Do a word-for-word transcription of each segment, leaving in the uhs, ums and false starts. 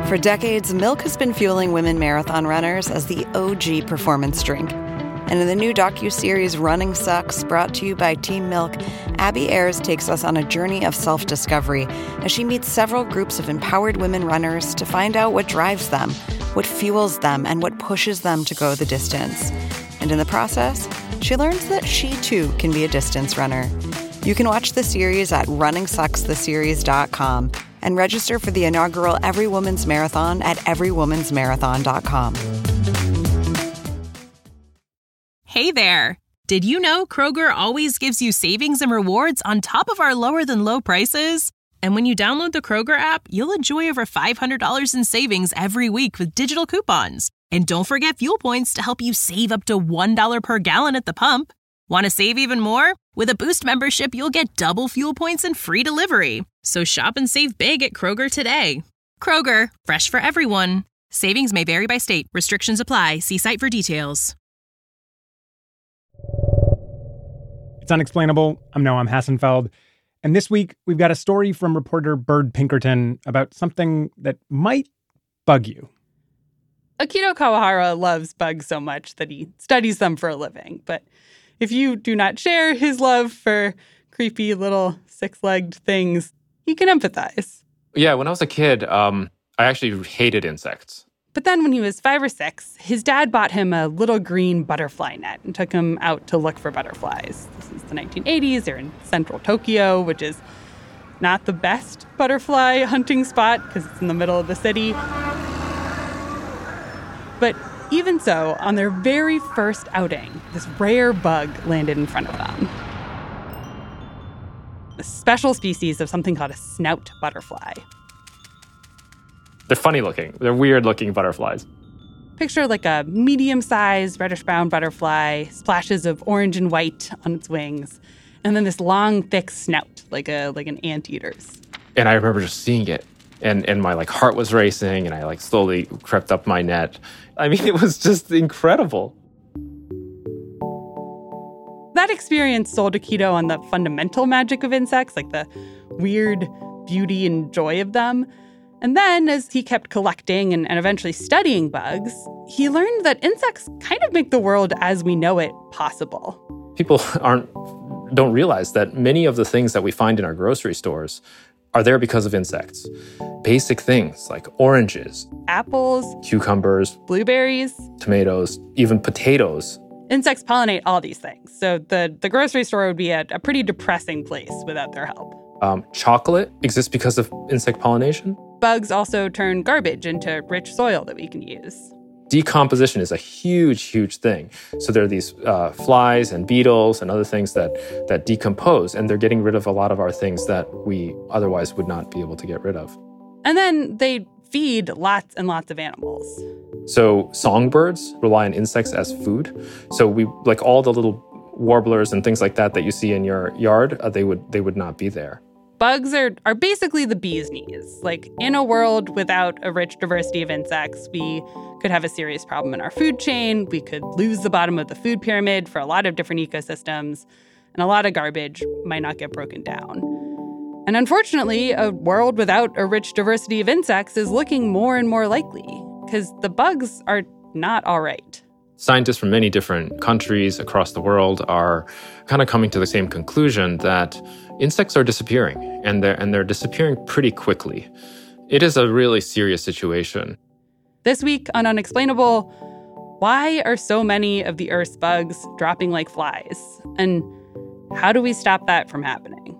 For decades, milk has been fueling women marathon runners as the O G performance drink. And in the new docuseries Running Sucks, brought to you by Team Milk, Abby Ayers takes us on a journey of self-discovery as she meets several groups of empowered women runners to find out what drives them, what fuels them, and what pushes them to go the distance. And in the process, she learns that she too can be a distance runner. You can watch the series at running sucks the series dot com and register for the inaugural Every Woman's Marathon at every woman's marathon dot com. Hey there! Did you know Kroger always gives you savings and rewards on top of our lower-than-low prices? And when you download the Kroger app, you'll enjoy over five hundred dollars in savings every week with digital coupons. And don't forget fuel points to help you save up to one dollar per gallon at the pump. Want to save even more? With a Boost membership, you'll get double fuel points and free delivery. So shop and save big at Kroger today. Kroger, fresh for everyone. Savings may vary by state. Restrictions apply. See site for details. It's Unexplainable. I'm Noam Hassenfeld. And this week, we've got a story from reporter Bird Pinkerton about something that might bug you. Akito Kawahara loves bugs so much that he studies them for a living. But if you do not share his love for creepy little six-legged things, you can empathize. Yeah, when I was a kid, um, I actually hated insects. But then when he was five or six, his dad bought him a little green butterfly net and took him out to look for butterflies. This is the nineteen eighties. They're in central Tokyo, which is not the best butterfly hunting spot because it's in the middle of the city. But even so, on their very first outing, this rare bug landed in front of them. A special species of something called a snout butterfly. They're funny looking. They're weird looking butterflies. Picture like a medium-sized reddish-brown butterfly, splashes of orange and white on its wings, and then this long, thick snout, like a like an anteater's. And I remember just seeing it, and and my like heart was racing, and I like slowly crept up my net. I mean, it was just incredible. That experience sold Akito on the fundamental magic of insects, like the weird beauty and joy of them. And then, as he kept collecting and, and eventually studying bugs, he learned that insects kind of make the world as we know it possible. People aren't don't realize that many of the things that we find in our grocery stores are there because of insects. Basic things like oranges, apples, cucumbers, blueberries, tomatoes, even potatoes. Insects pollinate all these things. So the, the grocery store would be a, a pretty depressing place without their help. Um, chocolate exists because of insect pollination. Bugs also turn garbage into rich soil that we can use. Decomposition is a huge, huge thing. So there are these uh, flies and beetles and other things that, that decompose, and they're getting rid of a lot of our things that we otherwise would not be able to get rid of. And then they feed lots and lots of animals. So songbirds rely on insects as food. So we like all the little warblers and things like that that you see in your yard, uh, they would they would not be there. Bugs are, are basically the bee's knees. Like, in a world without a rich diversity of insects, we could have a serious problem in our food chain. We could lose the bottom of the food pyramid for a lot of different ecosystems, and a lot of garbage might not get broken down. And unfortunately, a world without a rich diversity of insects is looking more and more likely, because the bugs are not all right. Scientists from many different countries across the world are kind of coming to the same conclusion that insects are disappearing, and they're, and they're disappearing pretty quickly. It is a really serious situation. This week on Unexplainable, why are so many of the Earth's bugs dropping like flies? And how do we stop that from happening?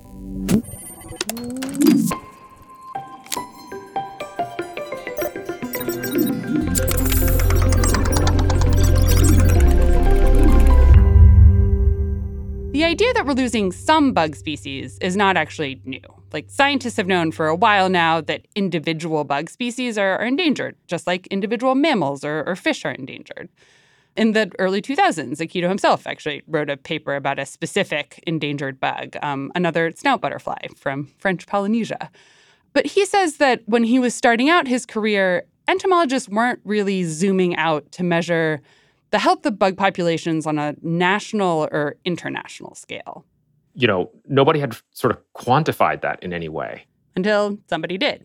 The idea that we're losing some bug species is not actually new. Like, scientists have known for a while now that individual bug species are, are endangered, just like individual mammals or, or fish are endangered. In the early two thousands, Akito himself actually wrote a paper about a specific endangered bug, um, another snout butterfly from French Polynesia. But he says that when he was starting out his career, entomologists weren't really zooming out to measure the health of bug populations on a national or international scale. You know, nobody had sort of quantified that in any way. Until somebody did.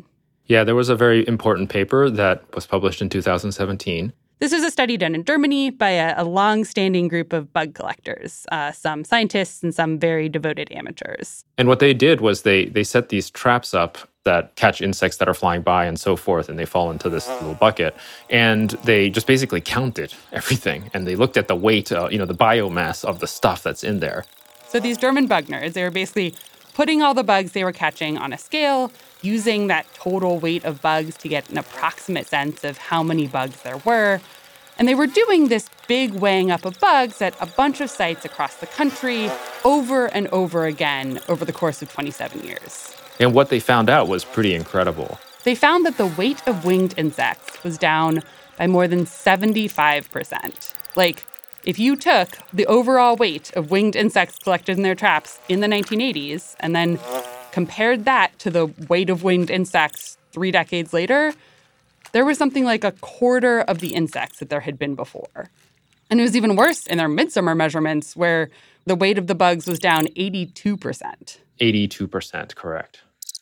Yeah, there was a very important paper that was published in two thousand seventeen. This was a study done in Germany by a, a long-standing group of bug collectors, uh, some scientists and some very devoted amateurs. And what they did was they they set these traps up that catch insects that are flying by and so forth, and they fall into this little bucket. And they just basically counted everything, and they looked at the weight, uh, you know, the biomass of the stuff that's in there. So these German bug nerds, they were basically putting all the bugs they were catching on a scale, using that total weight of bugs to get an approximate sense of how many bugs there were. And they were doing this big weighing up of bugs at a bunch of sites across the country over and over again over the course of twenty-seven years. And what they found out was pretty incredible. They found that the weight of winged insects was down by more than seventy-five percent. Like, if you took the overall weight of winged insects collected in their traps in the nineteen eighties and then compared that to the weight of winged insects three decades later, there was something like a quarter of the insects that there had been before. And it was even worse in their midsummer measurements, where the weight of the bugs was down eighty-two percent. eighty-two percent, correct.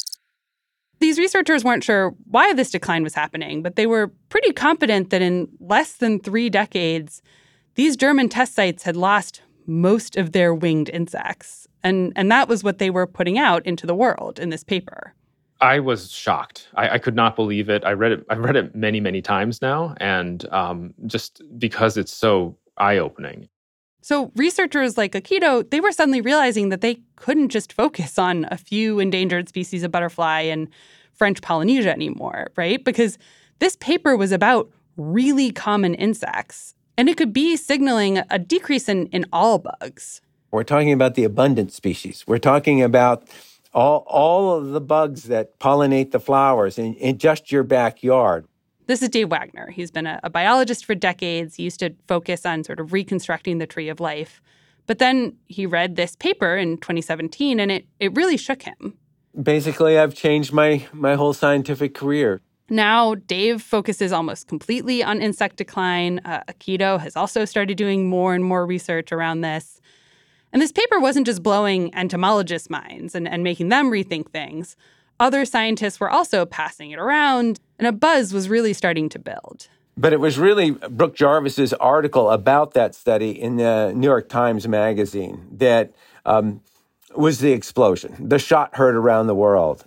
These researchers weren't sure why this decline was happening, but they were pretty confident that in less than three decades, these German test sites had lost most of their winged insects. And, and that was what they were putting out into the world in this paper. I was shocked. I, I could not believe it. I read it. I've read it many, many times now, and um, just because it's so eye-opening. So researchers like Akito, they were suddenly realizing that they couldn't just focus on a few endangered species of butterfly in French Polynesia anymore, right? Because this paper was about really common insects, and it could be signaling a decrease in, in all bugs. We're talking about the abundant species. We're talking about all, all of the bugs that pollinate the flowers in, in just your backyard. This is Dave Wagner. He's been a, a biologist for decades. He used to focus on sort of reconstructing the tree of life. But then he read this paper in twenty seventeen, and it, it really shook him. Basically, I've changed my, my whole scientific career. Now, Dave focuses almost completely on insect decline. Uh, Akito has also started doing more and more research around this. And this paper wasn't just blowing entomologists' minds and, and making them rethink things. Other scientists were also passing it around, and a buzz was really starting to build. But it was really Brooke Jarvis's article about that study in the New York Times Magazine that um, was the explosion, the shot heard around the world.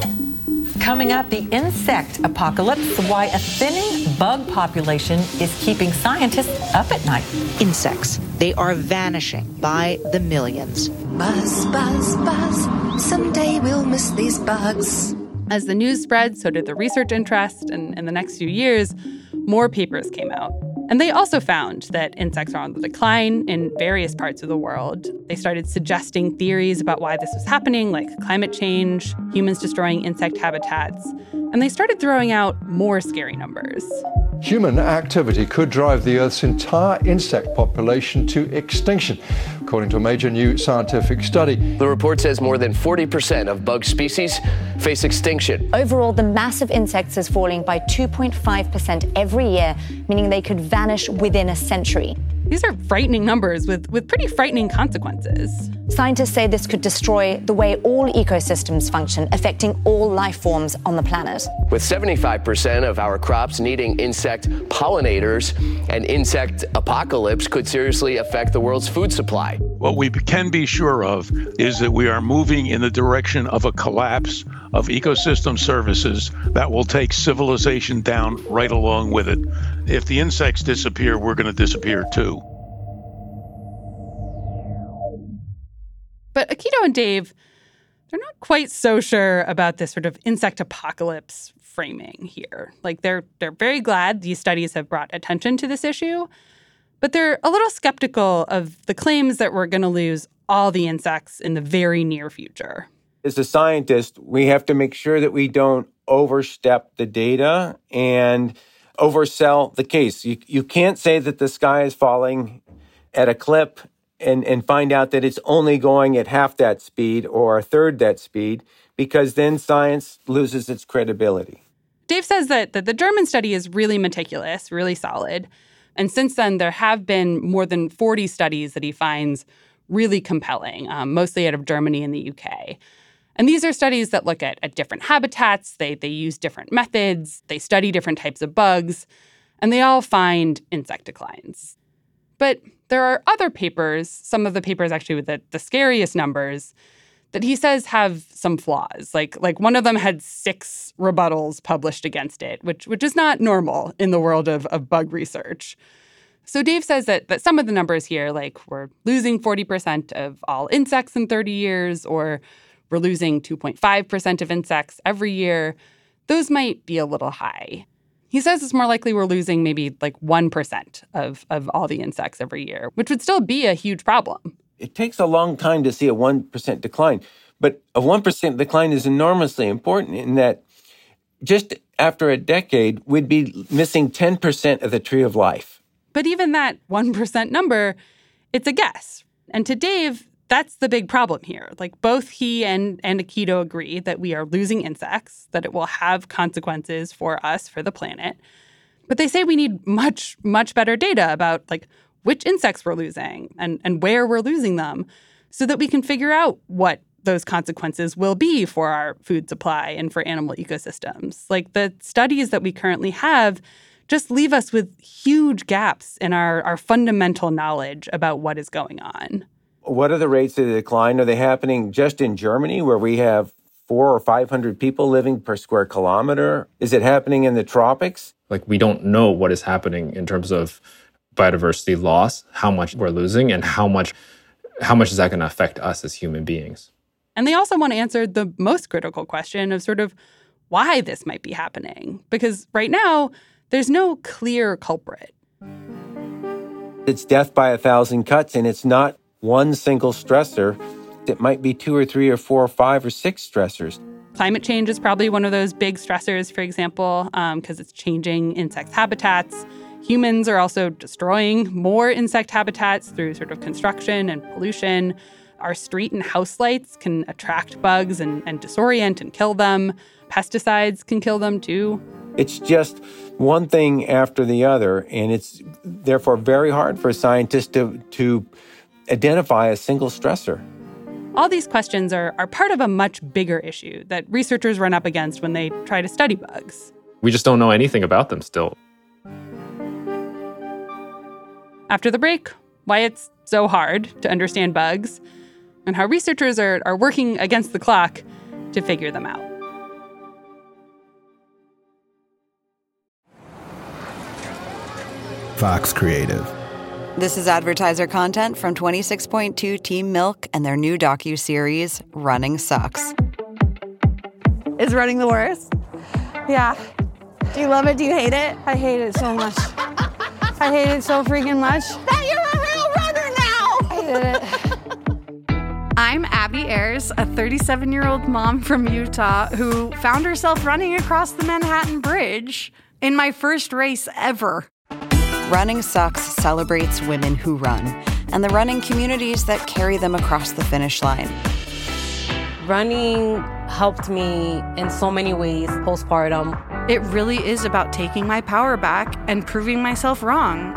Coming up, the insect apocalypse, why a thinning bug population is keeping scientists up at night. Insects, they are vanishing by the millions. Buzz, buzz, buzz. Someday we'll miss these bugs. As the news spread, so did the research interest, and in the next few years, more papers came out. And they also found that insects are on the decline in various parts of the world. They started suggesting theories about why this was happening, like climate change, humans destroying insect habitats. And they started throwing out more scary numbers. Human activity could drive the Earth's entire insect population to extinction, according to a major new scientific study. The report says more than forty percent of bug species face extinction. Overall, the mass of insects is falling by two point five percent every year, meaning they could vanish within a century. These are frightening numbers with, with pretty frightening consequences. Scientists say this could destroy the way all ecosystems function, affecting all life forms on the planet. With seventy-five percent of our crops needing insect pollinators, an insect apocalypse could seriously affect the world's food supply. What we can be sure of is that we are moving in the direction of a collapse of ecosystem services that will take civilization down right along with it. If the insects disappear, we're going to disappear too. But Akito and Dave, they're not quite so sure about this sort of insect apocalypse framing here. Like, they're they're very glad these studies have brought attention to this issue, but they're a little skeptical of the claims that we're going to lose all the insects in the very near future. As a scientist, we have to make sure that we don't overstep the data and oversell the case. You, you can't say that the sky is falling at a clip and, and find out that it's only going at half that speed or a third that speed, because then science loses its credibility. Dave says that, that the German study is really meticulous, really solid. And since then, there have been more than forty studies that he finds really compelling, um, mostly out of Germany and the U K. And these are studies that look at, at different habitats. They, they use different methods. They study different types of bugs. And they all find insect declines. But there are other papers, some of the papers actually with the, the scariest numbers, that he says have some flaws. Like, like one of them had six rebuttals published against it, which, which is not normal in the world of, of bug research. So Dave says that, that some of the numbers here, like we're losing forty percent of all insects in thirty years, or we're losing two point five percent of insects every year, those might be a little high. He says it's more likely we're losing maybe like one percent of, of all the insects every year, which would still be a huge problem. It takes a long time to see a one percent decline, but a one percent decline is enormously important in that just after a decade, we'd be missing ten percent of the tree of life. But even that one percent number, it's a guess. And to Dave, that's the big problem here. Like both he and, and Akito agree that we are losing insects, that it will have consequences for us, for the planet. But they say we need much, much better data about like which insects we're losing and, and where we're losing them so that we can figure out what those consequences will be for our food supply and for animal ecosystems. Like the studies that we currently have just leave us with huge gaps in our, our fundamental knowledge about what is going on. What are the rates of the decline? Are they happening just in Germany, where we have four or five hundred people living per square kilometer? Is it happening in the tropics? Like, we don't know what is happening in terms of biodiversity loss, how much we're losing, and how much how much is that going to affect us as human beings. And they also want to answer the most critical question of sort of why this might be happening. Because right now, there's no clear culprit. It's death by a thousand cuts, and it's not one single stressor. It might be two or three or four or five or six stressors. Climate change is probably one of those big stressors, for example, because um, it's changing insect habitats. Humans are also destroying more insect habitats through sort of construction and pollution. Our street and house lights can attract bugs and, and disorient and kill them. Pesticides can kill them, too. It's just one thing after the other, and it's therefore very hard for scientists to, to identify a single stressor. All these questions are, are part of a much bigger issue that researchers run up against when they try to study bugs. We just don't know anything about them still. After the break, why it's so hard to understand bugs and how researchers are, are working against the clock to figure them out. Fox Creative. This is advertiser content from twenty-six point two Team Milk and their new docuseries, Running Sucks. Is running the worst? Yeah. Do you love it? Do you hate it? I hate it so much. I hate it so freaking much. That you're a real runner now! I hate it. I'm Abby Ayers, a thirty-seven-year-old mom from Utah who found herself running across the Manhattan Bridge in my first race ever. Running Sucks celebrates women who run and the running communities that carry them across the finish line. Running helped me in so many ways postpartum. It really is about taking my power back and proving myself wrong.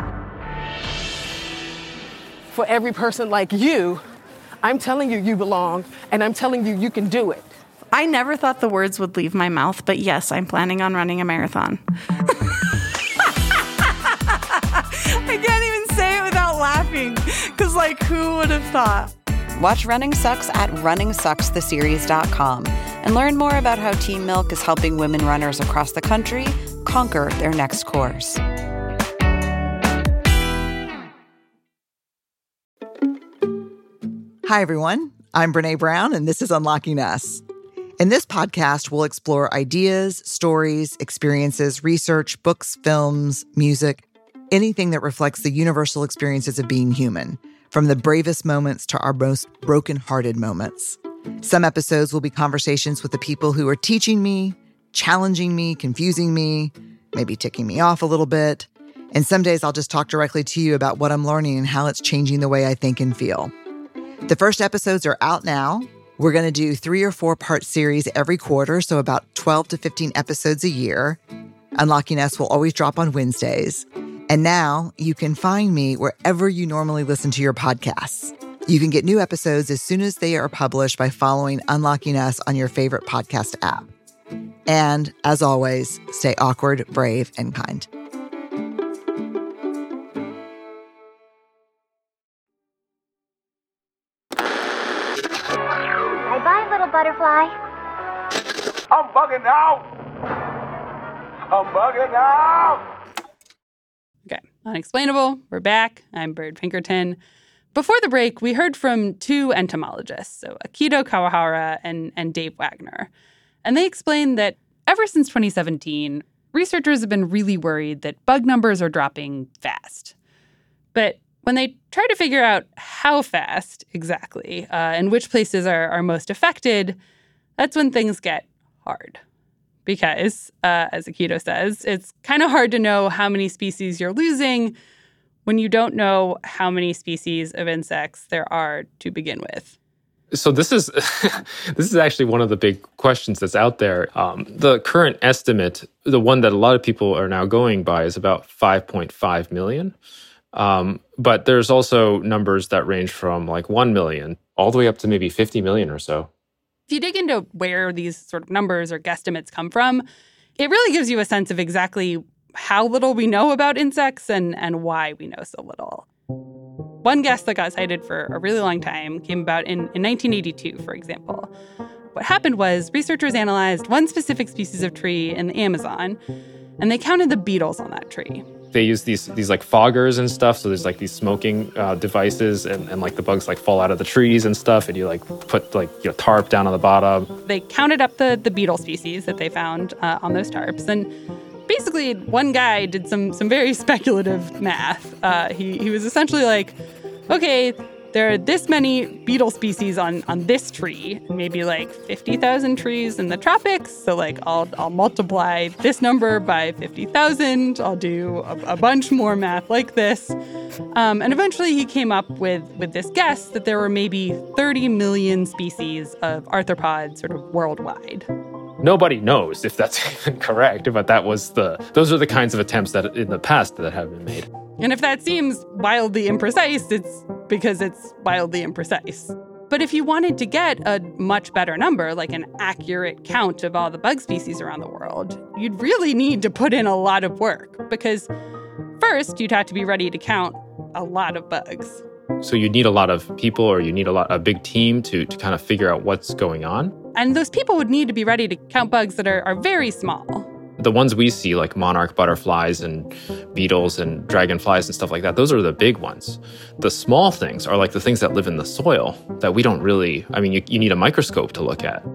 For every person like you, I'm telling you you belong, and I'm telling you you can do it. I never thought the words would leave my mouth, but yes, I'm planning on running a marathon. I can't even say it without laughing, because, like, who would have thought? Watch Running Sucks at running sucks the series dot com and learn more about how Team Milk is helping women runners across the country conquer their next course. Hi, everyone. I'm Brene Brown, and this is Unlocking Us. In this podcast, we'll explore ideas, stories, experiences, research, books, films, music, anything that reflects the universal experiences of being human, from the bravest moments to our most broken-hearted moments. Some episodes will be conversations with the people who are teaching me, challenging me, confusing me, maybe ticking me off a little bit. And some days I'll just talk directly to you about what I'm learning and how it's changing the way I think and feel. The first episodes are out now. We're going to do three or four part series every quarter, so about twelve to fifteen episodes a year. Unlocking Us will always drop on Wednesdays. And now you can find me wherever you normally listen to your podcasts. You can get new episodes as soon as they are published by following Unlocking Us on your favorite podcast app. And as always, stay awkward, brave, and kind. Bye-bye, little butterfly. I'm bugging out. I'm bugging out. Okay, Unexplainable, we're back. I'm Bird Pinkerton. Before the break, we heard from two entomologists, so Akito Kawahara and, and Dave Wagner. And they explained that ever since twenty seventeen, researchers have been really worried that bug numbers are dropping fast. But when they try to figure out how fast exactly uh, and which places are, are most affected, that's when things get hard. Because, uh, as Akito says, it's kind of hard to know how many species you're losing when you don't know how many species of insects there are to begin with. So this is this is actually one of the big questions that's out there. Um, the current estimate, the one that a lot of people are now going by, is about five point five million. Um, but there's also numbers that range from like one million all the way up to maybe fifty million or so. If you dig into where these sort of numbers or guesstimates come from, it really gives you a sense of exactly how little we know about insects and, and why we know so little. One guess that got cited for a really long time came about in, in nineteen eighty-two, for example. What happened was researchers analyzed one specific species of tree in the Amazon, and they counted the beetles on that tree. They use these these like foggers and stuff. So there's like these smoking uh, devices, and, and like the bugs like fall out of the trees and stuff. And you like put like your tarp down on the bottom. They counted up the the beetle species that they found uh, on those tarps, and basically one guy did some some very speculative math. Uh, he he was essentially like, okay, there are this many beetle species on, on this tree, maybe like fifty thousand trees in the tropics. So like I'll I'll multiply this number by fifty thousand. I'll do a, a bunch more math like this. Um, and eventually he came up with, with this guess that there were maybe thirty million species of arthropods sort of worldwide. Nobody knows if that's even correct, but that was the those are the kinds of attempts that in the past that have been made. And if that seems wildly imprecise, it's because it's wildly imprecise. But if you wanted to get a much better number, like an accurate count of all the bug species around the world, you'd really need to put in a lot of work. Because first, you'd have to be ready to count a lot of bugs. So you need a lot of people, or you need a lot a big team to, to kind of figure out what's going on. And those people would need to be ready to count bugs that are, are very small. The ones we see, like monarch butterflies and beetles and dragonflies and stuff like that, those are the big ones. The small things are like the things that live in the soil that we don't really, I mean, you, you need a microscope to look at.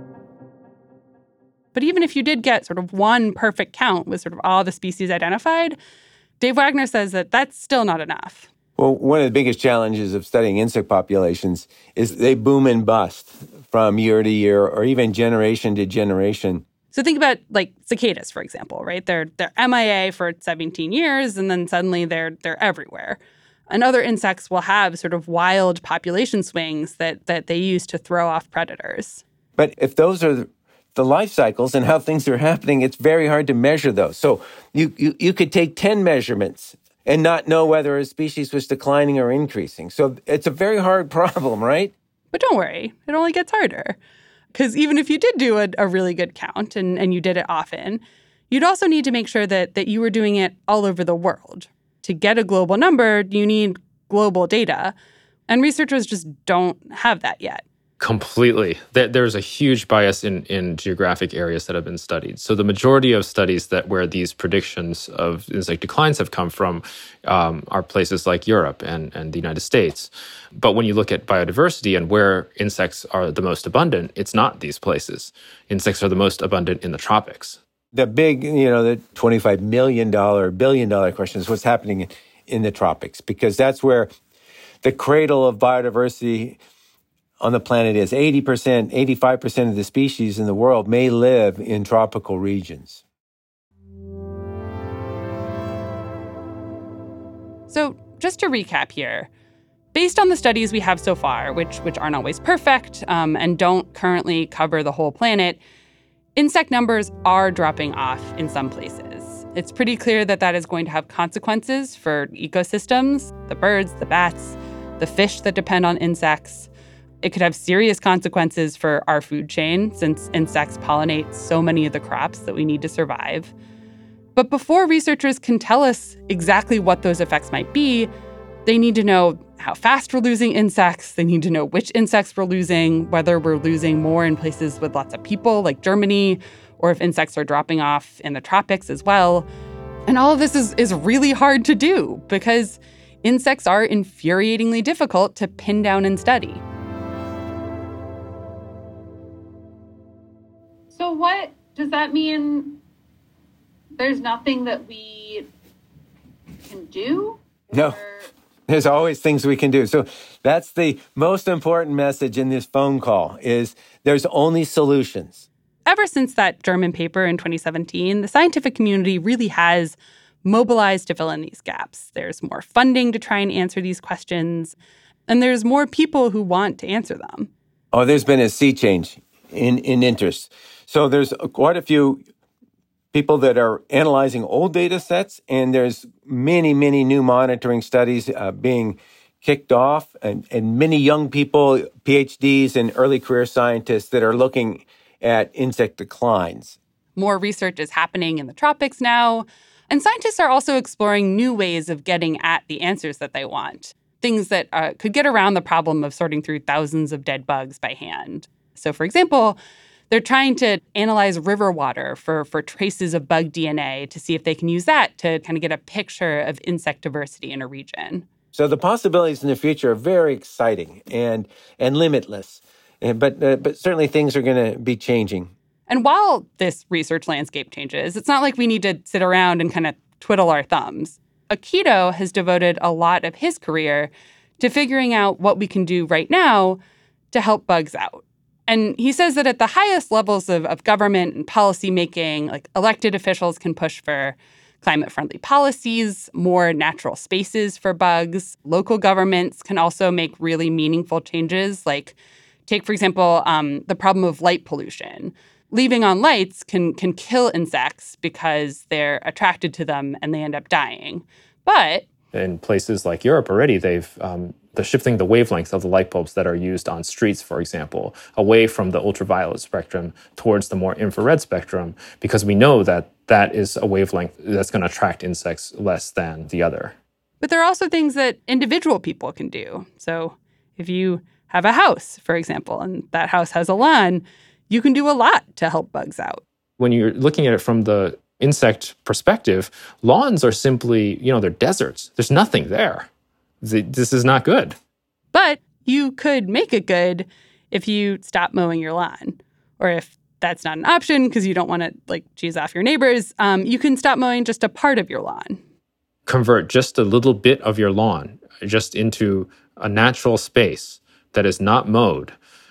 But even if you did get sort of one perfect count with sort of all the species identified, Dave Wagner says that that's still not enough. Well, one of the biggest challenges of studying insect populations is they boom and bust from year to year or even generation to generation. So think about like cicadas, for example, right? They're they're M I A for seventeen years, and then suddenly they're they're everywhere. And other insects will have sort of wild population swings that that they use to throw off predators. But if those are the life cycles and how things are happening, it's very hard to measure those. So you you, you could take ten measurements and not know whether a species was declining or increasing. So it's a very hard problem, right? But don't worry, it only gets harder. Because even if you did do a, a really good count and, and you did it often, you'd also need to make sure that, that you were doing it all over the world. To get a global number, you need global data. And researchers just don't have that yet. Completely. There's a huge bias in, in geographic areas that have been studied. So the majority of studies that where these predictions of insect declines have come from um, are places like Europe and, and the United States. But when you look at biodiversity and where insects are the most abundant, it's not these places. Insects are the most abundant in the tropics. The big, you know, the twenty-five million dollars, billion dollar question is what's happening in, in the tropics, because that's where the cradle of biodiversity on the planet is. eighty percent, eighty-five percent of the species in the world may live in tropical regions. So just to recap here, based on the studies we have so far, which, which aren't always perfect um, and don't currently cover the whole planet, insect numbers are dropping off in some places. It's pretty clear that that is going to have consequences for ecosystems, the birds, the bats, the fish that depend on insects. It could have serious consequences for our food chain since insects pollinate so many of the crops that we need to survive. But before researchers can tell us exactly what those effects might be, they need to know how fast we're losing insects. They need to know which insects we're losing, whether we're losing more in places with lots of people like Germany, or if insects are dropping off in the tropics as well. And all of this is, is really hard to do because insects are infuriatingly difficult to pin down and study. So what does that mean? There's nothing that we can do? No. Or... There's always things we can do. So that's the most important message in this phone call is there's only solutions. Ever since that German paper in twenty seventeen, the scientific community really has mobilized to fill in these gaps. There's more funding to try and answer these questions, and there's more people who want to answer them. Oh, there's been a sea change in, in interest. So there's quite a few people that are analyzing old data sets, and there's many, many new monitoring studies uh, being kicked off, and, and many young people, P H Ds and early career scientists that are looking at insect declines. More research is happening in the tropics now, and scientists are also exploring new ways of getting at the answers that they want, things that uh, could get around the problem of sorting through thousands of dead bugs by hand. So, for example, they're trying to analyze river water for, for traces of bug D N A to see if they can use that to kind of get a picture of insect diversity in a region. So the possibilities in the future are very exciting and and limitless. And, but uh, but certainly things are going to be changing. And while this research landscape changes, it's not like we need to sit around and kind of twiddle our thumbs. Akito has devoted a lot of his career to figuring out what we can do right now to help bugs out. And he says that at the highest levels of, of government and policymaking, like elected officials can push for climate-friendly policies, more natural spaces for bugs. Local governments can also make really meaningful changes, like take, for example, um, the problem of light pollution. Leaving on lights can can kill insects because they're attracted to them and they end up dying. But in places like Europe already, they've um, they're shifting the wavelengths of the light bulbs that are used on streets, for example, away from the ultraviolet spectrum towards the more infrared spectrum, because we know that that is a wavelength that's going to attract insects less than the other. But there are also things that individual people can do. So if you have a house, for example, and that house has a lawn, you can do a lot to help bugs out. When you're looking at it from the insect perspective, lawns are simply, you know, they're deserts. There's nothing there. This is not good. But you could make it good if you stop mowing your lawn. Or if that's not an option because you don't want to, like, cheese off your neighbors, um, you can stop mowing just a part of your lawn. Convert just a little bit of your lawn just into a natural space that is not mowed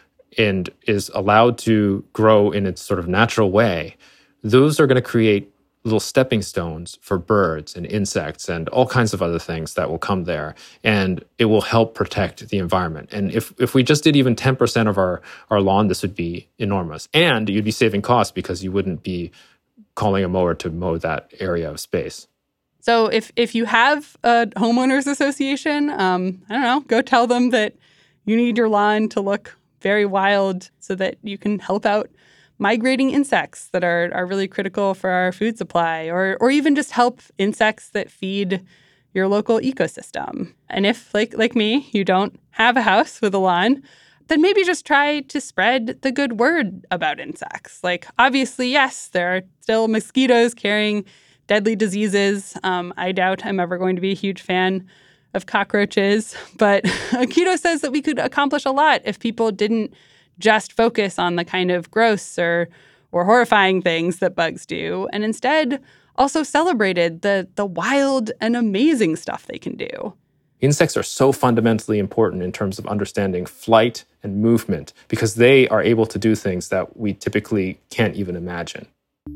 and is allowed to grow in its sort of natural way. Those are going to create little stepping stones for birds and insects and all kinds of other things that will come there. And it will help protect the environment. And if, if we just did even ten percent of our, our lawn, this would be enormous. And you'd be saving costs because you wouldn't be calling a mower to mow that area of space. So if if you have a homeowners association, um, I don't know, go tell them that you need your lawn to look very wild so that you can help out migrating insects that are, are really critical for our food supply, or or even just help insects that feed your local ecosystem. And if, like like me, you don't have a house with a lawn, then maybe just try to spread the good word about insects. Like, obviously, yes, there are still mosquitoes carrying deadly diseases. Um, I doubt I'm ever going to be a huge fan of cockroaches. But Akito says that we could accomplish a lot if people didn't just focus on the kind of gross or or horrifying things that bugs do, and instead also celebrated the the wild and amazing stuff they can do. Insects are so fundamentally important in terms of understanding flight and movement because they are able to do things that we typically can't even imagine.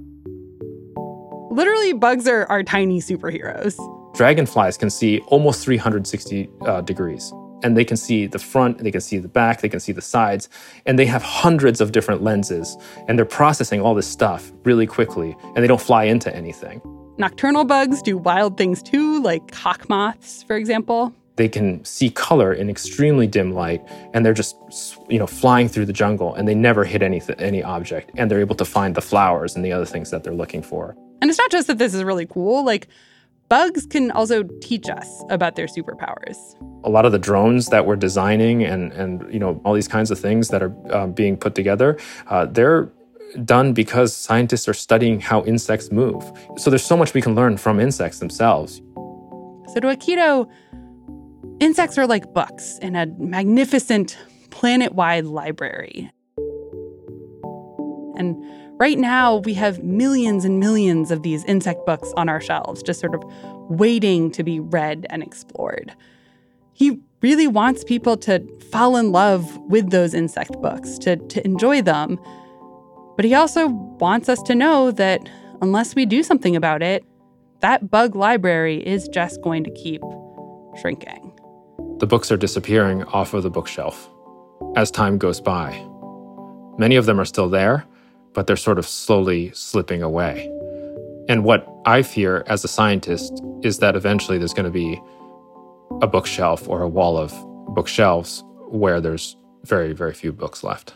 Literally, bugs are, are tiny superheroes. Dragonflies can see almost three hundred sixty uh, degrees. And they can see the front, they can see the back, they can see the sides, and they have hundreds of different lenses, and they're processing all this stuff really quickly, and they don't fly into anything. Nocturnal bugs do wild things too, like hawk moths, for example. They can see color in extremely dim light, and they're just, you know, flying through the jungle, and they never hit any, any object, and they're able to find the flowers and the other things that they're looking for. And it's not just that this is really cool. Like, bugs can also teach us about their superpowers. A lot of the drones that we're designing and, and you know, all these kinds of things that are uh, being put together, uh, they're done because scientists are studying how insects move. So there's so much we can learn from insects themselves. So to Akito, insects are like books in a magnificent planet-wide library. And right now, we have millions and millions of these insect books on our shelves, just sort of waiting to be read and explored. He really wants people to fall in love with those insect books, to, to enjoy them. But he also wants us to know that unless we do something about it, that bug library is just going to keep shrinking. The books are disappearing off of the bookshelf as time goes by. Many of them are still there, but they're sort of slowly slipping away. And what I fear as a scientist is that eventually there's going to be a bookshelf or a wall of bookshelves where there's very, very few books left.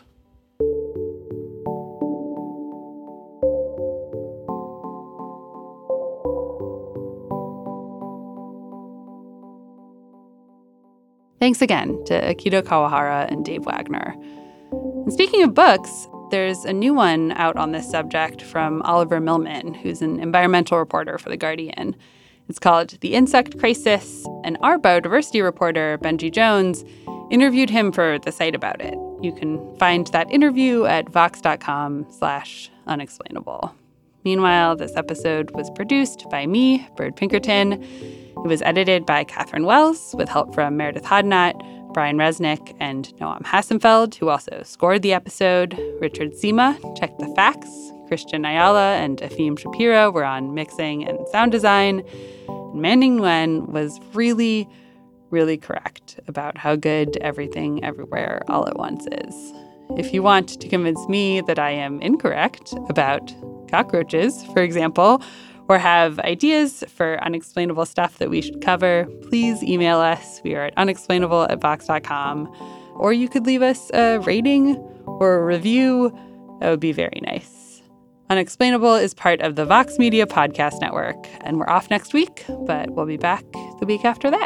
Thanks again to Akito Kawahara and Dave Wagner. And speaking of books, there's a new one out on this subject from Oliver Millman, who's an environmental reporter for The Guardian. It's called The Insect Crisis, and our biodiversity reporter, Benji Jones, interviewed him for the site about it. You can find that interview at vox.com slash unexplainable. Meanwhile, this episode was produced by me, Bird Pinkerton. It was edited by Catherine Wells with help from Meredith Hodnott, Brian Resnick, and Noam Hassenfeld, who also scored the episode. Richard Sima checked the facts. Christian Ayala and Afim Shapiro were on mixing and sound design. And Manning Nguyen was really, really correct about how good Everything Everywhere All at Once is. If you want to convince me that I am incorrect about cockroaches, for example, or have ideas for unexplainable stuff that we should cover, please email us. We are at unexplainable at vox dot com. Or you could leave us a rating or a review. That would be very nice. Unexplainable is part of the Vox Media Podcast Network, and we're off next week, but we'll be back the week after that.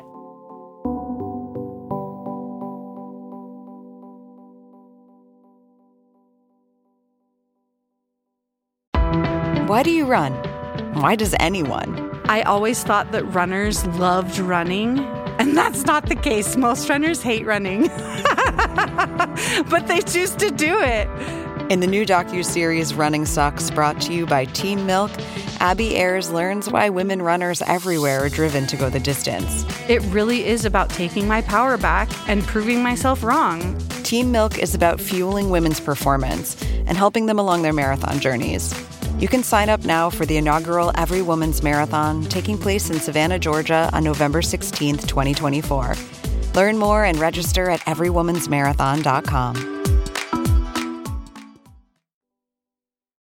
Why do you run? Why does anyone? I always thought that runners loved running, and that's not the case. Most runners hate running, but they choose to do it. In the new docuseries Running Sucks, brought to you by Team Milk, Abby Ayers learns why women runners everywhere are driven to go the distance. It really is about taking my power back and proving myself wrong. Team Milk is about fueling women's performance and helping them along their marathon journeys. You can sign up now for the inaugural Every Woman's Marathon, taking place in Savannah, Georgia on November sixteenth, twenty twenty-four. Learn more and register at every woman's marathon dot com.